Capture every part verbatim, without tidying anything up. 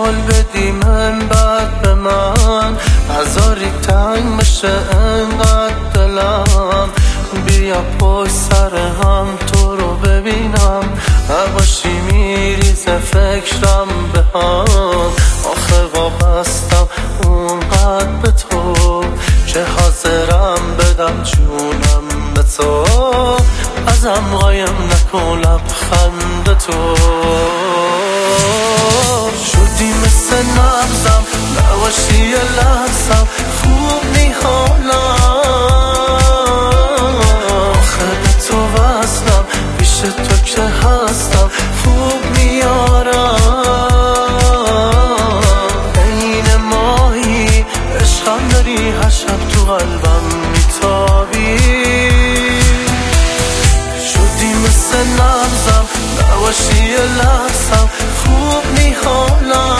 حال بدی من بعد به من نذاری تنگ بشه انقدر دلم. بیا پشت سر هم تو رو ببینم، نباشی میریزه فکرم به هم. آخه وابستم اونقدر به تو که حاضرم بدم جونم به تو. ازم قایم نکن لبخند تو. شدی مثل نبضم، نباشی یه لحظم خوب نی حالم. آخه به تو وصلم، پیش تو که هستم خوب میارم. عین ماهی عشقم داری، هر شب تو قلبم میتابی. شدی مثل نبضم، نباشی یه لحظم خوب نی حالم.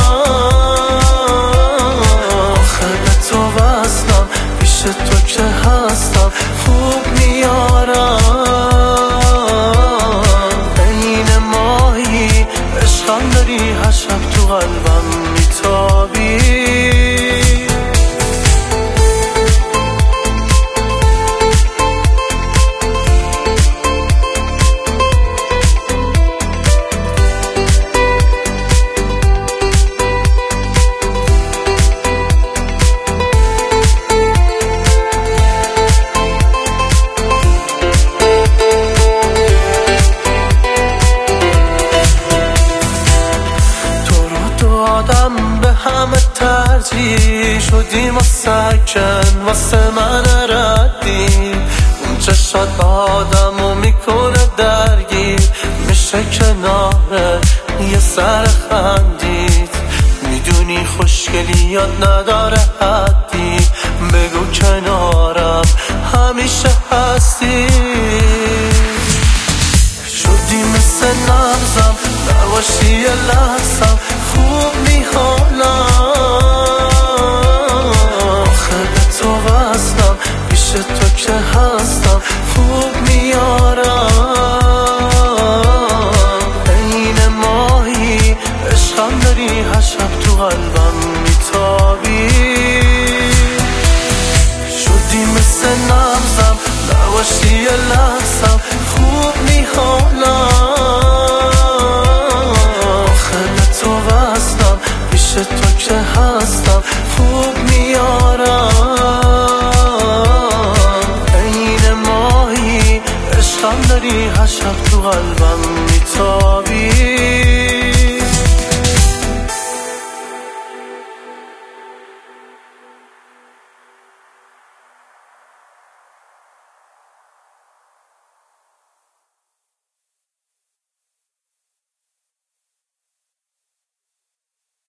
آخه به تو وصلم، پیش تو که هستم خوب میارم. عین ماهی عشقم داری، هر شب تو قلبم میتابی. آدم به همه ترجیح شدی، ما سکن واسه من ردی. اون چشات آدمو میکنه درگیر، میشه کناره یه سر خندید. میدونی خوشگلیات نداره حدی، بگو کنارم همیشه هستی. شدی مثل نبضم، نباشی یه لحظم خوب نی حالم. آخه به تو وصلم، پیش تو که هستم خوب میارم. عین ماهی عشقم داری، هر شب تو قلبم میتابی. شدی مثل نبضم، نباشی یه لحظم خوب نی حالم. تو که هستم خوب میارم. عین ماهی عشقم داری، هر شب تو قلبم